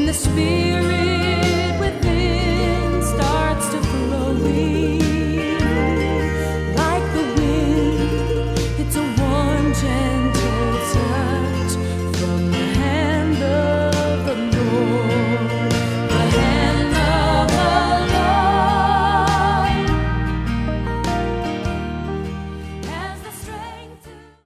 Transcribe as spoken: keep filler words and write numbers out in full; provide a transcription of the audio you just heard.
spirit within starts to flowing like the wind. It's a warm, gentle